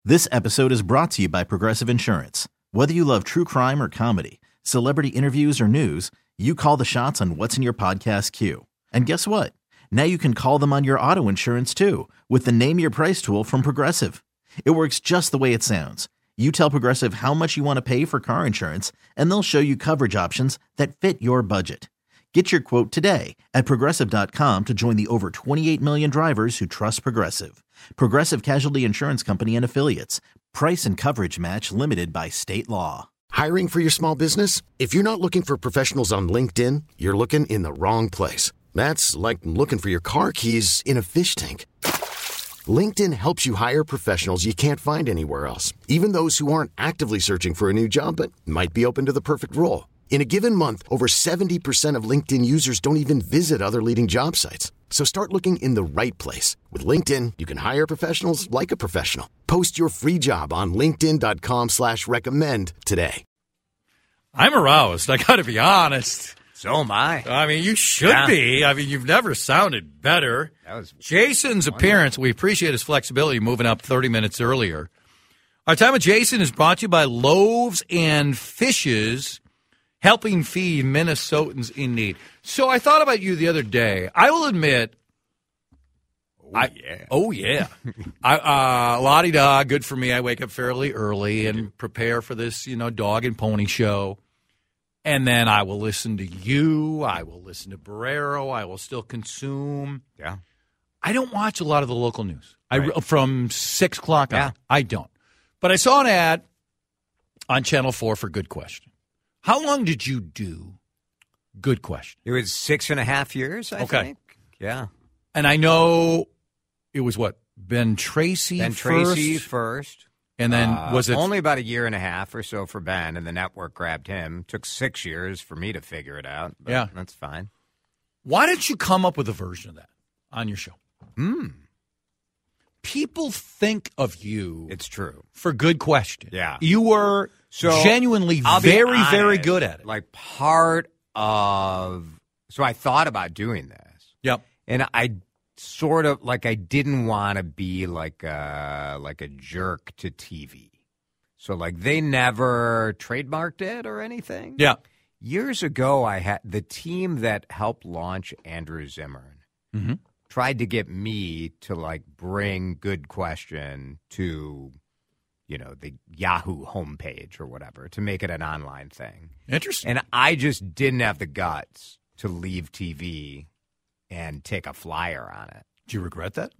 This episode is brought to you by Progressive Insurance. Whether you love true crime or comedy, celebrity interviews or news, you call the shots on what's in your podcast queue. And guess what? Now you can call them on your auto insurance too with the Name Your Price tool from Progressive. It works just the way it sounds. You tell Progressive how much you want to pay for car insurance, and they'll show you coverage options that fit your budget. Get your quote today at Progressive.com to join the over 28 million drivers who trust Progressive. Progressive Casualty Insurance Company and Affiliates. Price and coverage match limited by state law. Hiring for your small business? If you're not looking for professionals on LinkedIn, you're looking in the wrong place. That's like looking for your car keys in a fish tank. LinkedIn helps you hire professionals you can't find anywhere else, even those who aren't actively searching for a new job but might be open to the perfect role. In a given month, over 70% of LinkedIn users don't even visit other leading job sites. So start looking in the right place. With LinkedIn, you can hire professionals like a professional. Post your free job on linkedin.com/recommend today. I'm aroused. I got to be honest. So am I. I mean, you should be. I mean, you've never sounded better. That was Jason's appearance, we appreciate his flexibility moving up 30 minutes earlier. Our time with Jason is brought to you by Loaves and Fishes, helping feed Minnesotans in need. So I thought about you the other day. I will admit. Oh, yeah. La-di-da, good for me. I wake up fairly early and prepare for this, dog and pony show. And then I will listen to you. I will listen to Barrero. I will still consume. Yeah. I don't watch a lot of the local news. Right. From 6 o'clock on. I don't. But I saw an ad on Channel 4 for Good Question. How long did you do Good Question? It was 6.5 years, I think. Yeah. And I know it was Ben Tracy first. And then was it only about 1.5 years or so for Ben, and the network grabbed him. Took 6 years for me to figure it out. But that's fine. Why didn't you come up with a version of that on your show? People think of you. It's true. For Good Question. Yeah. You were genuinely very, very good at it. Like part of. So I thought about doing this. Yep. And I sort of I didn't want to be like a jerk to TV. So they never trademarked it or anything. Yeah. Years ago, I had the team that helped launch Andrew Zimmern tried to get me to bring Good Question to, the Yahoo homepage or whatever to make it an online thing. Interesting. And I just didn't have the guts to leave TV and take a flyer on it. Do you regret that?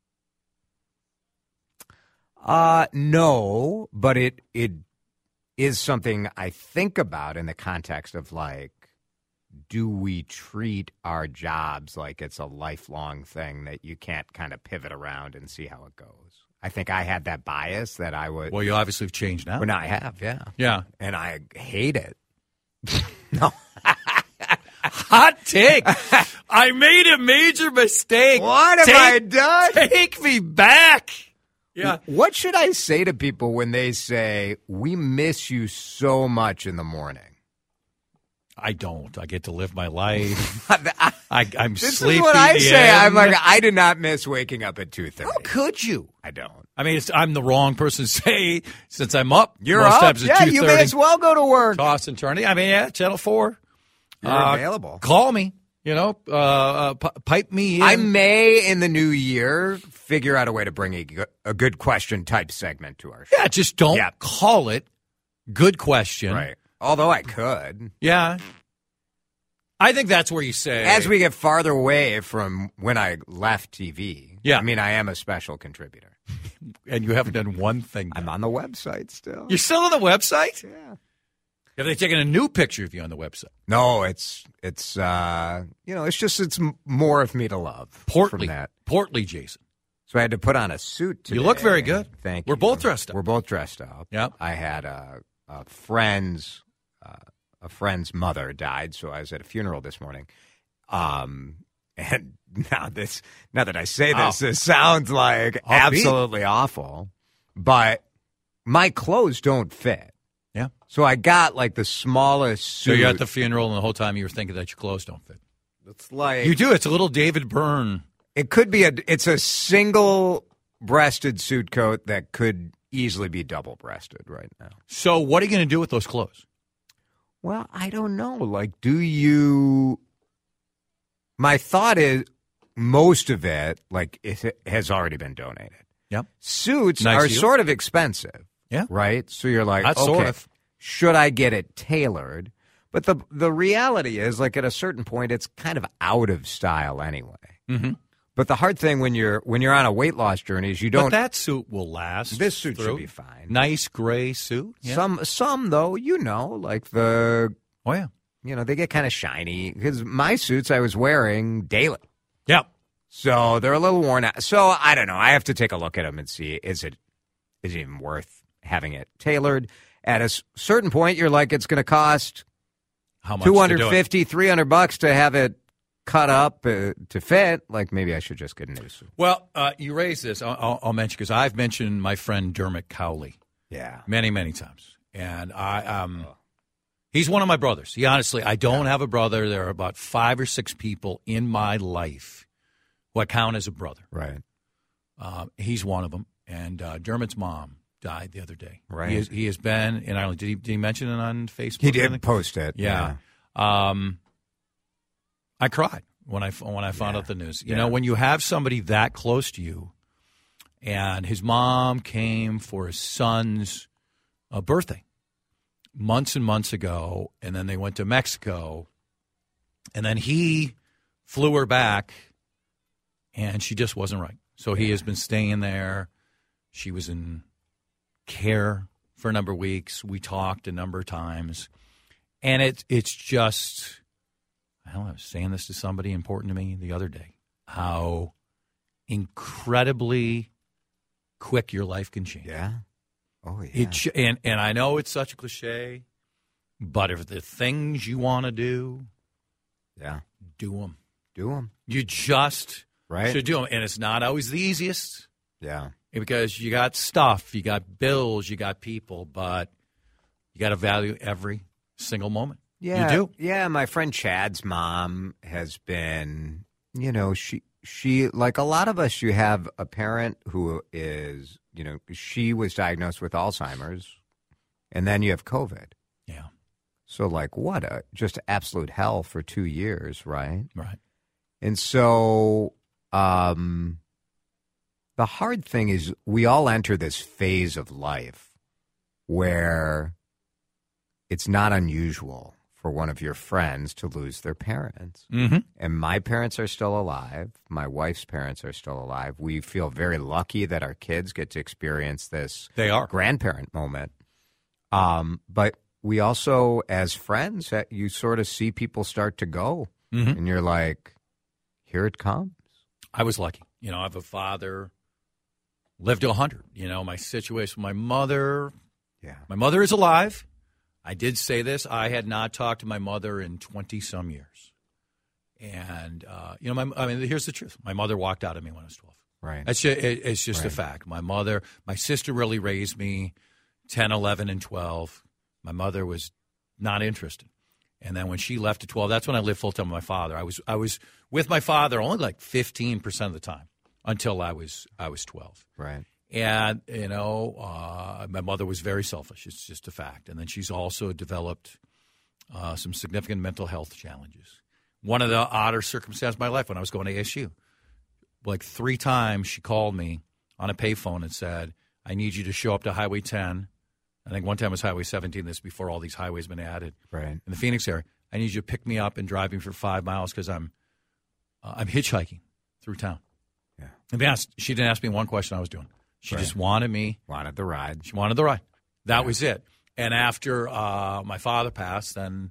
No, but it is something I think about in the context of do we treat our jobs like it's a lifelong thing that you can't kind of pivot around and see how it goes? I think I had that bias that I would. Well, you obviously have changed now. Well, now I have, yeah. Yeah. And I hate it. No. Hot take. I made a major mistake. What have I done? Take me back. Yeah. What should I say to people when they say, we miss you so much in the morning? I don't. I get to live my life. I'm this sleepy. This is what I say. I'm I do not miss waking up at 2:30. How could you? I don't. I mean, I'm the wrong person to say since I'm up. You're most up? Times at Yeah, 2:30, you may as well go to work. Toss and turn. I mean, Channel 4. You're available. Call me. Pipe me in. I may, in the new year, figure out a way to bring a Good Question type segment to our show. Yeah, just don't call it Good Question. Right. Although I could. Yeah. I think that's where you say. As we get farther away from when I left TV. Yeah. I mean, I am a special contributor. And you haven't done one thing. I'm on the website still. You're still on the website? Yeah. Have they taken a new picture of you on the website? No, it's more of me to love. Portly, Jason. So I had to put on a suit today. You look very good. Thank you. We're both dressed up. We're both dressed up. Yep. I had a friend's mother died, so I was at a funeral this morning. And now that I say this, it sounds like absolutely awful. But my clothes don't fit. Yeah. So I got the smallest suit. So you're at the funeral, and the whole time you were thinking that your clothes don't fit. It's like you do. It's a little David Byrne. It could be it's a single-breasted suit coat that could easily be double-breasted right now. So what are you going to do with those clothes? Well, I don't know. Like, do you... My thought is most of it, like, it has already been donated. Yep. Suits Nice are of you. sort of expensive. Yeah. Right? So you're like, Not okay, sort of. should I get it tailored? But the reality is, like, at a certain point, it's kind of out of style anyway. Mm-hmm. But the hard thing when you're on a weight loss journey is you don't... But that suit will last. This suit through. should be fine. Nice gray suit. Yeah. Some though, like the... Oh, yeah. they get kind of shiny. Because my suits I was wearing daily. Yeah. So they're a little worn out. So I don't know. I have to take a look at them and see, is it even worth having it tailored? At a certain point, you're like, it's going to cost How much? $250, $300 to have it cut up to fit. Like, maybe I should just get a new suit. Well, you raised this. I'll mention, because I've mentioned my friend Dermot Cowley Yeah. many, many times. And he's one of my brothers. I don't have a brother. There are about 5 or 6 people in my life who I count as a brother. Right. He's one of them. And Dermot's mom died the other day. Right. He has been in Ireland. Did he mention it on Facebook? He did post it. Yeah. I cried when I found out the news. You know, when you have somebody that close to you, and his mom came for his son's birthday months and months ago, and then they went to Mexico, and then he flew her back, and she just wasn't right. So he has been staying there. She was in care for a number of weeks. We talked a number of times, and it's just, I was saying this to somebody important to me the other day, how incredibly quick your life can change. Yeah. Oh, yeah. And I know it's such a cliche, but if the things you want to do, do them. Do them. You just Right. should do them. And it's not always the easiest. Yeah. Because you got stuff, you got bills, you got people, but you got to value every single moment. Yeah. You do. Yeah, my friend Chad's mom has been, she like a lot of us, you have a parent who is, she was diagnosed with Alzheimer's, and then you have COVID. Yeah. So, like, what a just absolute hell for 2 years, right? Right. And so the hard thing is we all enter this phase of life where it's not unusual for one of your friends to lose their parents. Mm-hmm. And my parents are still alive. My wife's parents are still alive. We feel very lucky that our kids get to experience this They are. grandparent moment. But we also, as friends, you sort of see people start to go. Mm-hmm. And you're like, here it comes. I was lucky. I have a father, lived to 100. My situation, my mother is alive. I did say this. I had not talked to my mother in 20-some years. And, here's the truth. My mother walked out of me when I was 12. Right. It's just a fact. My sister really raised me 10, 11, and 12. My mother was not interested. And then when she left at 12, that's when I lived full-time with my father. I was with my father only like 15% of the time until I was 12. Right. And, my mother was very selfish. It's just a fact. And then she's also developed some significant mental health challenges. One of the odder circumstances of my life when I was going to ASU, like 3 times she called me on a payphone and said, I need you to show up to Highway 10. I think one time it was Highway 17. This is before all these highways have been added. Right. In the Phoenix area. I need you to pick me up and drive me for 5 miles because I'm hitchhiking through town. Yeah. And to be honest, she didn't ask me one question I was doing. She just wanted me. Wanted the ride. She wanted the ride. That was it. And after my father passed, then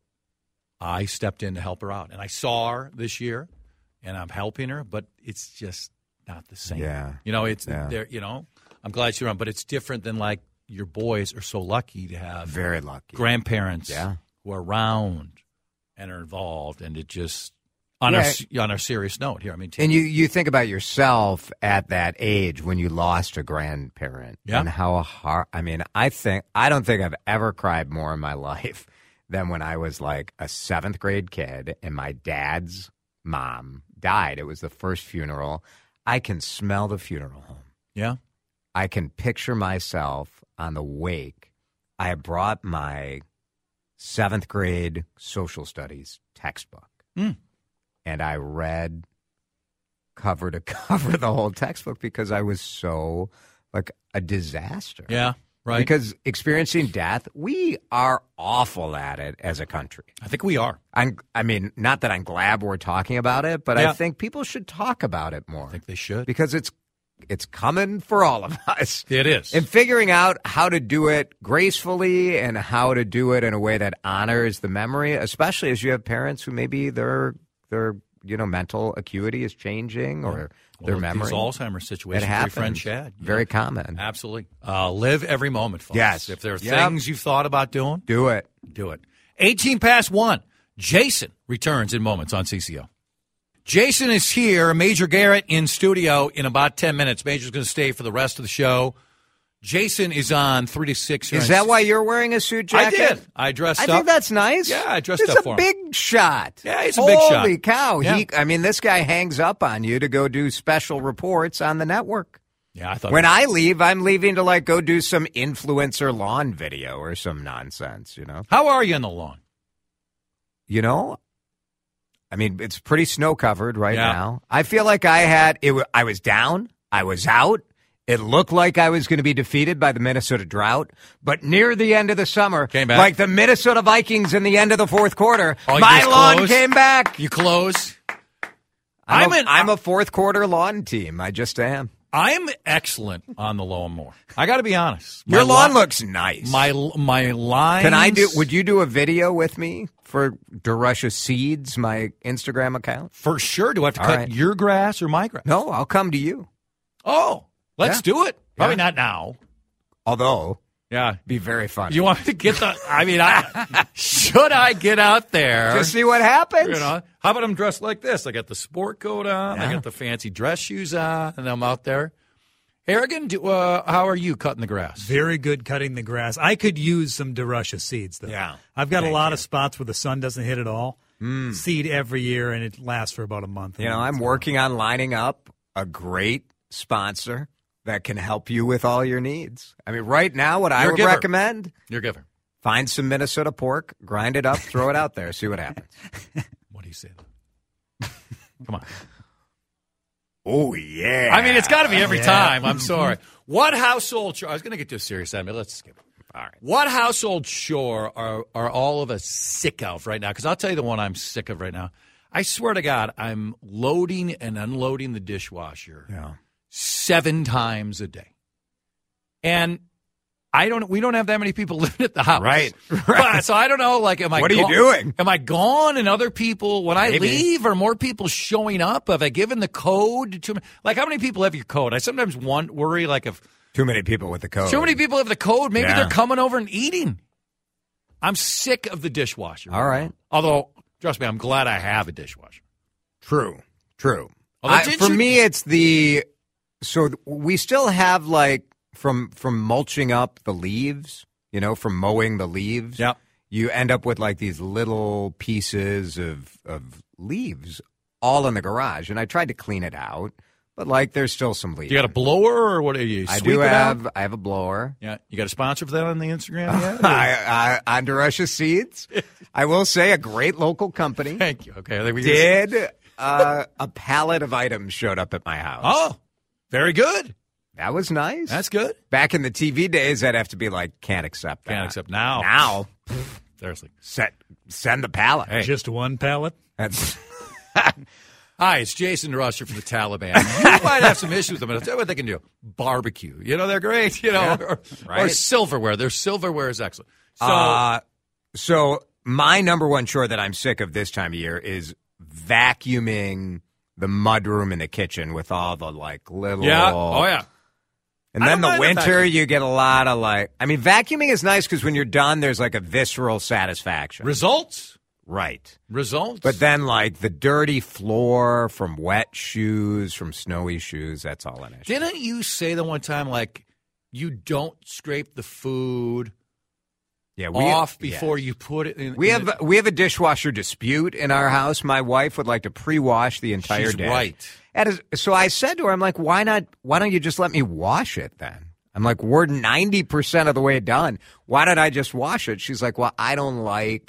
I stepped in to help her out. And I saw her this year, and I'm helping her, but it's just not the same. Yeah. There. I'm glad she's around, but it's different than like your boys are so lucky to have Very lucky. grandparents who are around and are involved, and it just on a serious note here. And you think about yourself at that age when you lost a grandparent and how hard. I don't think I've ever cried more in my life than when I was like a 7th grade kid and my dad's mom died. It was the first funeral. I can smell the funeral home. Yeah. I can picture myself on the wake. I brought my 7th grade social studies textbook, and I read cover to cover the whole textbook because I was so like a disaster. Yeah, right. Because experiencing death, we are awful at it as a country. I think we are. I mean, not that I'm glad we're talking about it, but Yeah. I think people should talk about it more. I think they should. Because it's coming for all of us. It is. And figuring out how to do it gracefully and how to do it in a way that honors the memory, especially as you have parents who maybe their mental acuity is changing or their memory. These Alzheimer's It situations. happens. Your friend Chad. Very common. Absolutely. Live every moment, folks. Yes. If there are Yep. things you've thought about doing, Do it. do it. 18 past 1. Jason returns in moments on CCO. Jason is here. Major Garrett in studio in about 10 minutes. Major's going to stay for the rest of the show. Jason is on 3 to 6. Is that why you're wearing a suit jacket? I did. I dressed I up. think that's nice. Yeah, I dressed it's up a for him. big shot. Yeah, he's a big shot. Holy cow. Yeah. This guy hangs up on you to go do special reports on the network. Yeah, I thought. When I leave, I'm leaving to go do some influencer lawn video or some nonsense, How are you on the lawn? It's pretty snow covered right Yeah. now. I feel like I was down. I was out. It looked like I was going to be defeated by the Minnesota Drought, but near the end of the summer, Came back. like the Minnesota Vikings in the end of the fourth quarter, Oh, you my just lawn close? came back. You close. I'm a fourth quarter lawn team. I just am. I'm excellent on the lawnmower. I got to be honest. Your My lawn li- looks nice. My lines. Can I would you do a video with me for DeRusha Seeds, my Instagram account? For sure. Do I have to All cut right. your grass or my grass? No, I'll come to you. Oh, let's Yeah. do it. Probably Yeah. not now. Although, Yeah. be very funny. You want me to get the? Should I get out there? Just see what happens. How about I'm dressed like this? I got the sport coat on. I Yeah. got the fancy dress shoes on, and I'm out there. Harrigan, how are you cutting the grass? Very good cutting the grass. I could use some DeRusha seeds, though. Yeah. I've got Thank a lot you. of spots where the sun doesn't hit at all. Seed every year, and it lasts for about a month. I'm working on lining up a great sponsor that can help you with all your needs. I mean, right now, what I You're a would giver. recommend, You're a giver. find some Minnesota pork, grind it up, throw it out there, see what happens. What do you say? Come on. Oh, yeah. I mean, it's got to be every time. I'm sorry. What household chore? I was going to get to a serious side, but let's skip it. All right. What household chore are all of us sick of right now? Because I'll tell you the one I'm sick of right now. I swear to God, I'm loading and unloading the dishwasher 7 times a day. And we don't have that many people living at the house. Right. But, so I don't know, am I What are you gone- doing? Am I gone and other people, when I Maybe. leave, are more people showing up? Have I given the code to, how many people have your code? I sometimes worry, if Too many people with the code. too many people have the code, maybe Yeah. they're coming over and eating. I'm sick of the dishwasher. All right. Although, trust me, I'm glad I have a dishwasher. True. Although, didn't For you- me, it's we still have from mulching up the leaves, from mowing the leaves. Yep. You end up with these little pieces of leaves all in the garage, and I tried to clean it out, but there's still some leaves. You got a blower or what are you? I sweep do it out? have. I have a blower. Yeah. You got a sponsor for that on the Instagram yet? I on DeRusha Seeds. I will say a great local company Thank you. Okay. I think we did. A pallet of items showed up at my house. Oh, very good. That was nice. That's good. Back in the TV days, I'd have to be can't accept that. Can't accept now. Now, Seriously. send the pallet. Hey. Just one pallet. That's Hi, it's Jason DeRusher from the Taliban. You might have some issues with them, but I'll tell you what they can do. Barbecue. They're great. Or right. silverware. Their silverware is excellent. So my number one chore that I'm sick of this time of year is vacuuming the mudroom in the kitchen with all the little. Yeah. Oh, yeah. And I then don't the mind the winter, vacuum. you get a lot of vacuuming is nice because when you're done, there's a visceral satisfaction. Results. Right. Results. But then, the dirty floor from wet shoes, from snowy shoes, that's all an issue. Didn't you say the one time, you don't scrape the food Yeah, off before you put it in. We have a dishwasher dispute in our house. My wife would like to pre-wash the entire She's dish. right. So I said to her, I'm like, why don't you just let me wash it then? I'm like, we're 90% of the way done. Why don't I just wash it? She's like, well, I don't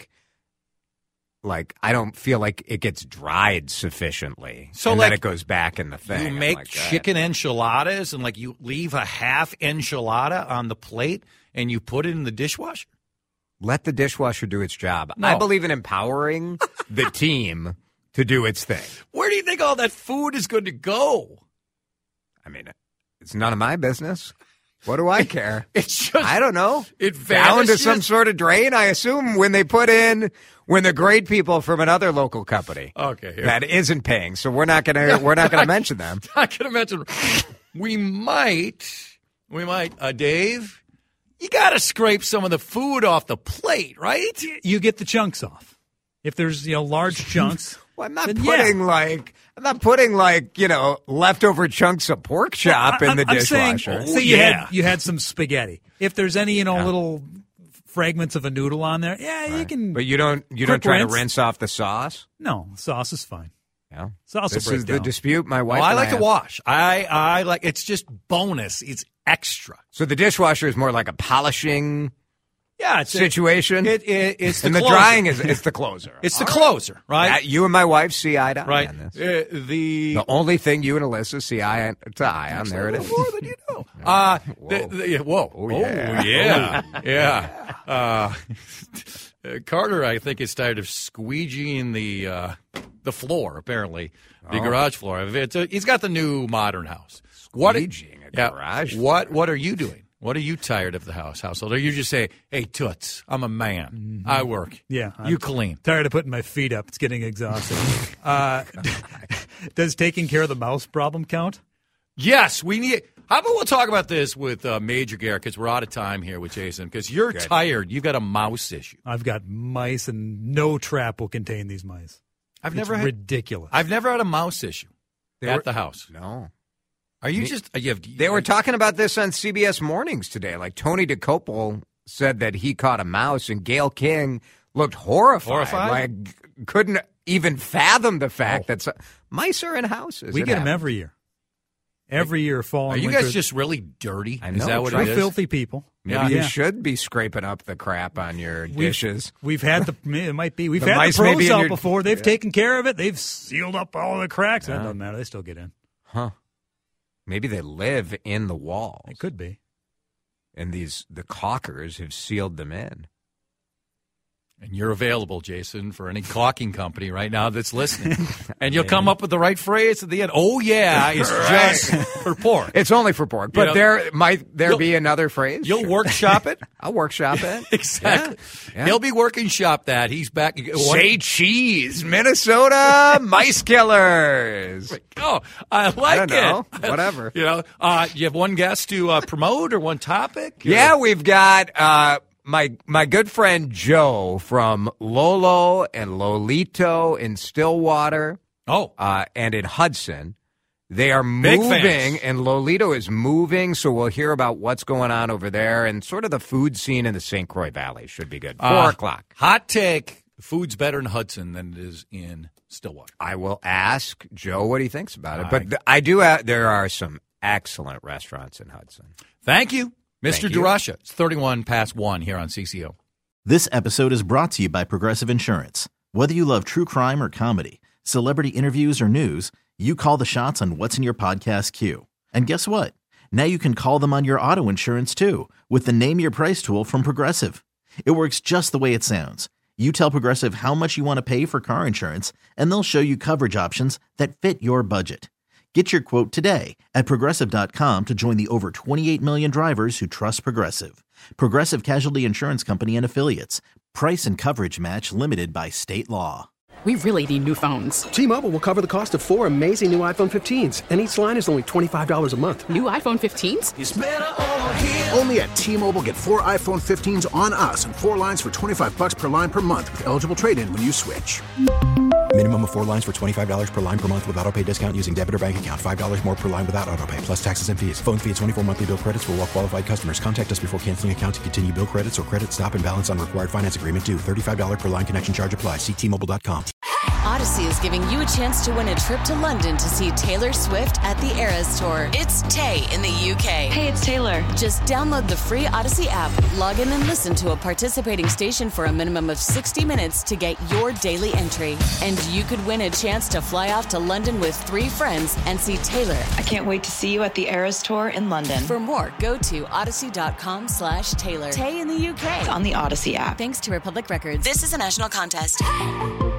I don't feel like it gets dried sufficiently. So and like, then it goes back in the thing. You I'm make like, chicken enchiladas and like you leave a half enchilada on the plate and you put it in the dishwasher? Let the dishwasher do its job. No. I believe in empowering the team to do its thing. Where do you think all that food is going to go? I mean, it's none of my business. What do I care? It's just, I don't know. It Down to vanishes. some sort of drain, I assume, when the great people from another local company Okay, here. that isn't paying. So we're not gonna mention them. Not going to mention. We might, Dave, you got to scrape some of the food off the plate, right? You get the chunks off. If there's large chunks. Well, I'm not then putting leftover chunks of pork chop in the I'm saying, dishwasher. say you had some spaghetti. If there's any little fragments of a noodle on there, you can. But you don't try to rinse off the sauce. No, sauce is fine. Yeah, Sauce will this break is down. the dispute. My wife. Well, I and like to have. wash. I like, it's just bonus. It's extra. So the dishwasher is more like a polishing Yeah, it's situation. it's the and the closer. drying is the closer. It's the closer, right? You and my wife see eye to eye Right. on this. The The only thing you and Alyssa see eye to eye on. There it is. more than you know. Whoa. Oh, yeah. Yeah. Carter, I think, is tired of squeegeeing the floor. Apparently, the garage floor. He's got the new modern house. Squeegeeing a garage. What are you doing? What are you tired of the household? Or you just say, "Hey, toots, I'm a man. I work. Yeah, you I'm clean." Tired of putting my feet up. It's getting exhausting. Does taking care of the mouse problem count? Yes, we need. How about we'll talk about this with Major Garrett, because we're out of time here with Jason, because you're tired. You've got a mouse issue. I've got mice, and no trap will contain these mice. It's ridiculous. I've never had a mouse issue at the house. No. Are you just? They were talking about this on CBS Mornings today. Like Tony DeCopel said that he caught a mouse, and Gail King looked horrified. Like couldn't even fathom the fact that mice are in houses. We get them every year. Every year, fall Are and you winter. guys just really dirty? I know, Is that what We're it is? filthy people. Maybe Yeah. you should be scraping up the crap on your dishes. We've had it might be. We've The had mice the may pros be in out your- before. They've taken care of it. They've sealed up all the cracks. That doesn't matter. They still get in. Huh. Maybe they live in the walls. It could be. And the caulkers have sealed them in. And you're available, Jason, for any caulking company right now that's listening. And you'll come up with the right phrase at the end. Oh, yeah, it's just for pork. It's only for pork. But know, there might be another phrase. You'll workshop it? I'll workshop it. Exactly. Yeah. He'll be working shop that. He's back. Say cheese, Minnesota mice killers. Oh, I like I don't know. it. Whatever. You have one guest to promote or one topic? Yeah, we've got my good friend Joe from Lolo and Lolito in Stillwater. Oh. And in Hudson. They are Big moving, fans. and Lolito is moving, so we'll hear about what's going on over there, and sort of the food scene in the St. Croix Valley should be good. 4 o'clock. Hot take. Food's better in Hudson than it is in Stillwater. I will ask Joe what he thinks about it. But there are some excellent restaurants in Hudson. Thank you, Mr. Thank you. Durasha. It's 31 past 1 here on CCO. This episode is brought to you by Progressive Insurance. Whether you love true crime or comedy, celebrity interviews or news, you call the shots on what's in your podcast queue. And guess what? Now you can call them on your auto insurance too with the Name Your Price tool from Progressive. It works just the way it sounds. You tell Progressive how much you want to pay for car insurance, and they'll show you coverage options that fit your budget. Get your quote today at Progressive.com to join the over 28 million drivers who trust Progressive. Progressive Casualty Insurance Company and Affiliates. Price and coverage match limited by state law. We really need new phones. T-Mobile will cover the cost of 4 amazing new iPhone 15s, and each line is only $25 a month. New iPhone 15s? Only at T-Mobile, get 4 iPhone 15s on us and 4 lines for $25 per line per month with eligible trade-in when you switch. Minimum of 4 lines for $25 per line per month with autopay discount using debit or bank account. $5 more per line without autopay, plus taxes and fees. Phone fee at 24 monthly bill credits for well qualified customers. Contact us before canceling account to continue bill credits or credit stop and balance on required finance agreement due. $35 per line connection charge applies. See T-Mobile.com. Odyssey is giving you a chance to win a trip to London to see Taylor Swift at the Eras Tour. It's Tay in the UK. Hey, it's Taylor. Just download the free Odyssey app, log in and listen to a participating station for a minimum of 60 minutes to get your daily entry. And you could win a chance to fly off to London with 3 friends and see Taylor. I can't wait to see you at the Eras Tour in London. For more, go to odyssey.com/Taylor. Tay in the UK. It's on the Odyssey app. Thanks to Republic Records. This is a national contest.